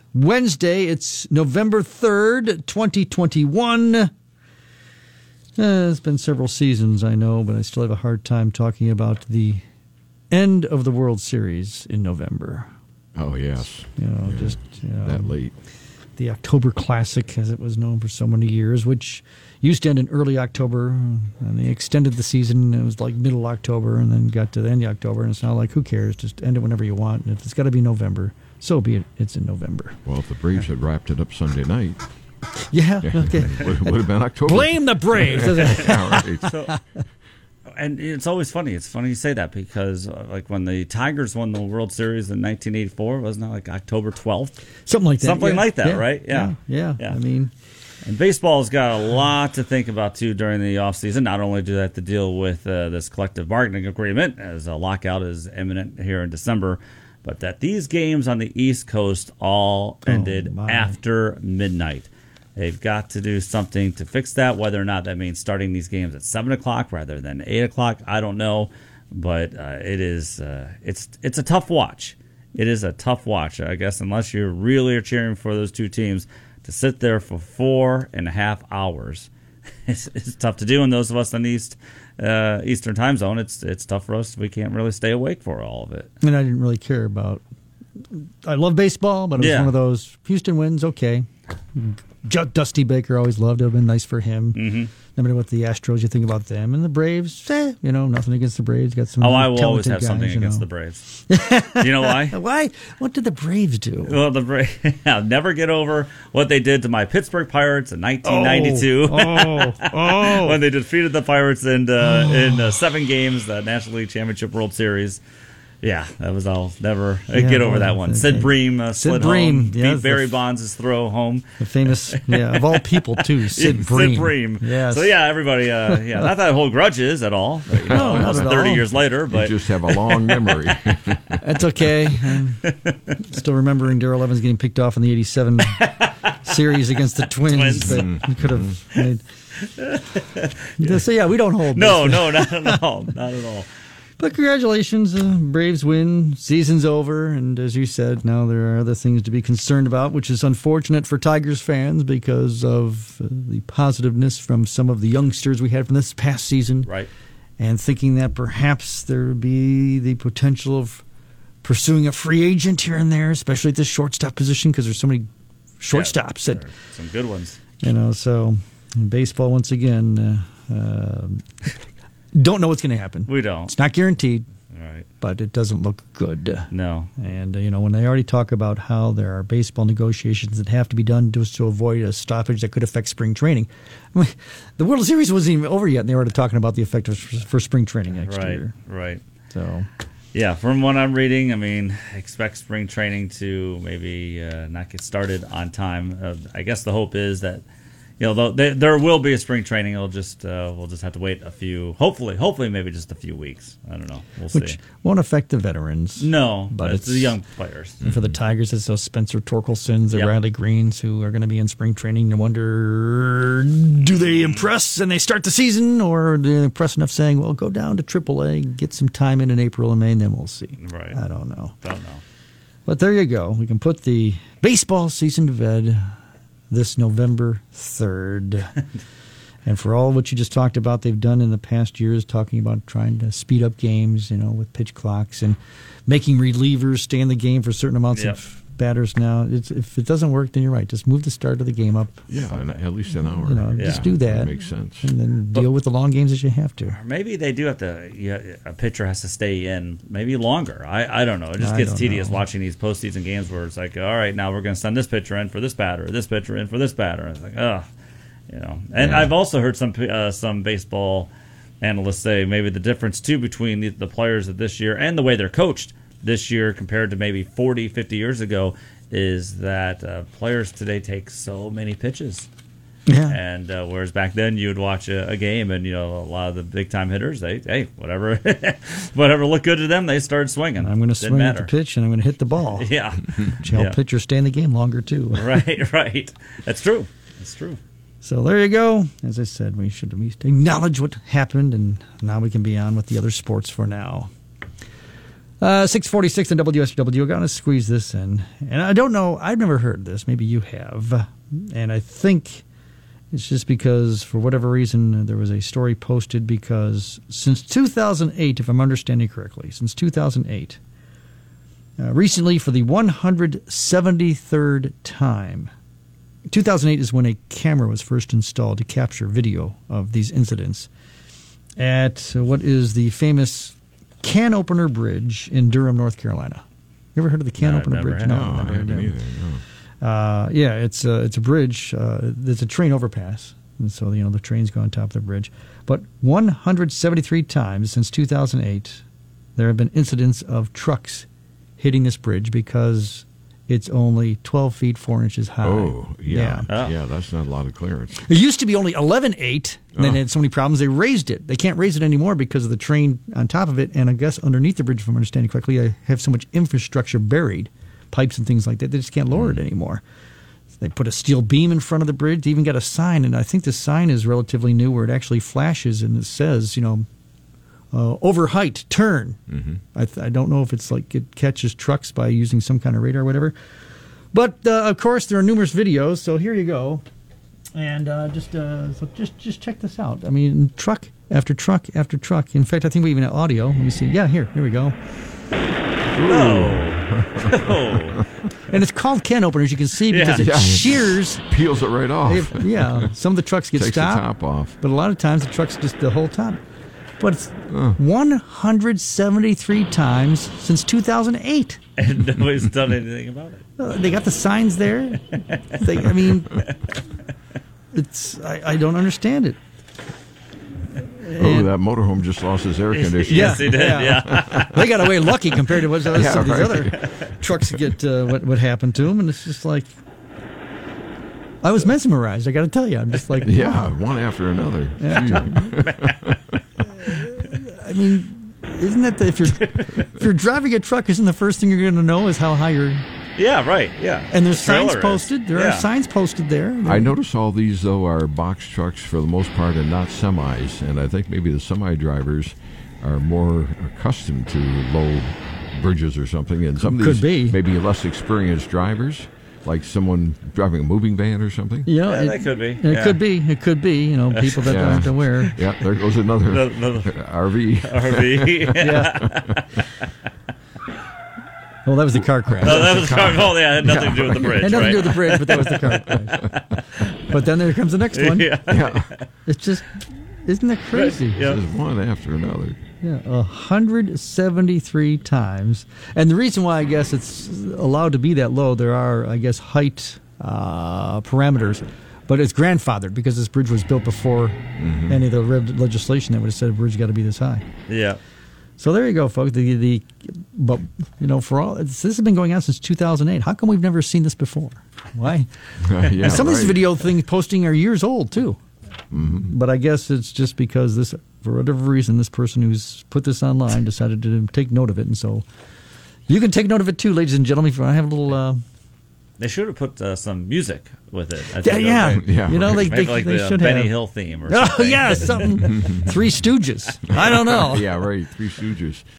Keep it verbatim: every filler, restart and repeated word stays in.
Wednesday. It's November third, twenty twenty-one. Uh, it's been several seasons, I know, but I still have a hard time talking about the end of the World Series in November. Oh, yes. You know, yeah. just you know, that late. The October Classic, as it was known for so many years, which used to end in early October, and they extended the season. It was like middle October, and then got to the end of October, and it's now like, who cares? Just end it whenever you want. And if it's got to be November, so be it. It's in November. Well, if the Braves had wrapped it up Sunday night, yeah, okay, would, would have been October. Blame the Braves. Yeah, right. So, and it's always funny. It's funny you say that because, uh, like, when the Tigers won the World Series in nineteen eighty-four, wasn't that like October twelfth? Something like that. Something yeah. like that, yeah. right? Yeah. Yeah. yeah. Yeah. I mean, and baseball's got a lot to think about, too, during the offseason. Not only do they have to deal with uh, this collective bargaining agreement, as a lockout is imminent here in December, but that these games on the East Coast all ended oh, after midnight. They've got to do something to fix that. Whether or not that means starting these games at seven o'clock rather than eight o'clock, I don't know. But uh, it is uh, it's it's a tough watch. It is a tough watch, I guess, unless you really are cheering for those two teams. To sit there for four and a half hours, it's, it's tough to do. And those of us in the East uh, Eastern Time Zone, it's it's tough for us. We can't really stay awake for all of it. and I didn't really care about. I love baseball, but it was Yeah. one of those. Houston wins, okay. Dusty Baker, always loved it. It would have been nice for him. Mm-hmm. No matter what the Astros, you think about them. And the Braves, eh, you know, nothing against the Braves. Got some Oh, I will always talented have guys, something you against know. the Braves. Do you know why? Why? What did the Braves do? Well, the Bra- I'll never get over what they did to my Pittsburgh Pirates in nineteen ninety-two. Oh, oh. When they defeated the Pirates in uh, oh. in uh, seven games, the National League Championship World Series. Yeah, that was I'll never uh, Yeah, get over well, that one. okay. Sid Bream uh, Sid slid Bream, home, yeah, beat Barry the- Bonds' throw home. The famous, yeah, of all people, too, Sid Yeah, Bream. Sid Bream. Yes. So, yeah, everybody, uh, yeah, not that I hold grudges at all. But, you know, No, not almost at thirty all. years later. You But just have a long memory. That's okay. I'm still remembering Darrell Evans getting picked off in the eighty-seven series against the Twins. Twins. That he could have made. So, yeah, we don't hold no, this. no, not at all. Not at all. But congratulations, uh, Braves win. Season's over, and as you said, now there are other things to be concerned about, which is unfortunate for Tigers fans because of uh, the positiveness from some of the youngsters we had from this past season. Right. And thinking that perhaps there would be the potential of pursuing a free agent here and there, especially at the shortstop position, because there's so many shortstops Yeah, that, there are some good ones. you know, so in baseball, once again, uh, uh, don't know what's going to happen. We don't. It's not guaranteed, Right. but it doesn't look good. No. And, uh, you know, when they already talk about how there are baseball negotiations that have to be done just to avoid a stoppage that could affect spring training. I mean, the World Series wasn't even over yet, and they were already talking about the effect of, for spring training next Right. year. Right. So, Yeah, from what I'm reading, I mean, expect spring training to maybe uh, not get started on time. Uh, I guess the hope is that, you know, though there, there will be a spring training. It'll just uh, we'll just have to wait a few. Hopefully, hopefully, maybe just a few weeks. I don't know. We'll which see. won't affect the veterans. No, but but it's, it's- the young players. And for the Tigers, it's those Spencer Torkelsons, the Yep. Riley Greens, who are going to be in spring training. You wonder, do they impress and they start the season, or do they impress enough saying, well, go down to triple A, get some time in in April and May, and then we'll see. Right. I don't know. Don't know. But there you go. We can put the baseball season to bed this November third. And for all what you just talked about, they've done in the past years, talking about trying to speed up games, you know, with pitch clocks and making relievers stay in the game for certain amounts Yep. of batters now. It's, if it doesn't work, then you're right. Just move the start of the game up. Yeah, and at least an hour. You know, Yeah. just do that. That makes sense. And then deal with the long games as you have to. Or maybe they do have to. Yeah, a pitcher has to stay in maybe longer. I, I don't know. It just I gets don't tedious know. watching these postseason games where it's like, all right, now we're going to send this pitcher in for this batter, this pitcher in for this batter. It's like, ugh, you know. And Yeah. I've also heard some uh, some baseball analysts say maybe the difference too between the, the players of this year and the way they're coached this year compared to maybe forty, fifty years ago is that uh, players today take so many pitches. Yeah. And uh, whereas back then you would watch a, a game and, you know, a lot of the big time hitters, they, hey, whatever whatever looked good to them, they started swinging. I'm going to Didn't swing matter. at the pitch and I'm going to hit the ball. Yeah. Which help Yeah. pitchers stay in the game longer, too. Right, right. That's true. That's true. So there you go. As I said, we should at least acknowledge what happened, and now we can be on with the other sports for now. Uh, six forty-six on W S W. I'm going to squeeze this in. And I don't know. I've never heard this. Maybe you have. And I think it's just because, for whatever reason, there was a story posted because since two thousand eight, if I'm understanding correctly, since two thousand eight, uh, recently for the one hundred seventy-third time, two thousand eight is when a camera was first installed to capture video of these incidents at what is the famous Can Opener Bridge in Durham, North Carolina. You ever heard of the Can No, Opener never Bridge? have. No, never I heard haven't of it. either. No. Uh, yeah, it's a, it's a bridge. Uh, it's a train overpass. And so, you know, the trains go on top of the bridge. But one hundred seventy-three times since two thousand eight, there have been incidents of trucks hitting this bridge because it's only twelve feet, four inches high. Oh, yeah. Oh. Yeah, that's not a lot of clearance. It used to be only eleven eight, and then Oh. they had so many problems, they raised it. They can't raise it anymore because of the train on top of it, and I guess underneath the bridge, if I'm understanding correctly, they have so much infrastructure buried, pipes and things like that, they just can't lower it anymore. They put a steel beam in front of the bridge. They even got a sign, and I think the sign is relatively new where it actually flashes and it says, you know, uh, over height, turn. Mm-hmm. I, th- I don't know if it's like it catches trucks by using some kind of radar or whatever. But, uh, of course, there are numerous videos, so here you go. And uh, just uh, so just just check this out. I mean, truck after truck after truck. In fact, I think we even have audio. Let me see. Yeah, here. Here we go. Oh. Oh. And it's called can openers, you can see, because Yeah. it Yeah. shears. Peels it right off. If- yeah, some of the trucks get Takes stopped. the top off. But a lot of times the truck's just the whole top. But it's Uh. one hundred seventy-three times since two thousand eight. And nobody's done anything about it. Uh, they got the signs there. They, I mean, it's I, I don't understand it. Oh, And- that motorhome just lost his air conditioning. Yeah. Yes, he did. Yeah. Yeah. they got away lucky compared to what some Yeah, of these right. other trucks get uh, what what happened to them, and it's just like I was mesmerized. I got to tell you, I'm just like Yeah, wow. one after another. Yeah. Gee. I mean, isn't that the, if you're if you're driving a truck, isn't the first thing you're going to know is how high you're? Yeah, right. Yeah. And there's signs Trailer is. posted. There Yeah. are signs posted there. I notice all these, though, are box trucks for the most part and not semis. And I think maybe the semi drivers are more accustomed to low bridges or something. And some of Could these be. maybe less experienced drivers, like someone driving a moving van or something. You know, Yeah, it, that could be. It Yeah. could be. It could be. You know, people that Yeah. aren't aware. Yeah, there goes another No, no, no. R V. R V. Yeah. Well, that was the car crash. No, that was car. Oh, yeah, it had nothing to do with the bridge. Had nothing right? to do with the bridge, but that was the car crash. But then there comes the next one. Yeah. Yeah, It's just, isn't that crazy? Yeah. there's one after another. Yeah, one hundred seventy-three times. And the reason why I guess it's allowed to be that low, there are, I guess, height uh, parameters. But it's grandfathered because this bridge was built before Mm-hmm. any of the rev- legislation that would have said a bridge got to be this high. Yeah. So there you go, folks. The the but you know, for all it's, this has been going on since two thousand eight. How come we've never seen this before? Why? yeah, And some of these right. video things posting are years old too. Mm-hmm. But I guess it's just because this, for whatever reason, this person who's put this online decided to take note of it, and so you can take note of it too, ladies and gentlemen. If I have a little, uh, They should have put uh, some music with it. I yeah, think yeah, that would Yeah, you know, right. they Maybe they, like they the uh, should Benny have. Hill theme or Oh something. yeah, something. Three Stooges. I don't know. Yeah, right. Three Stooges.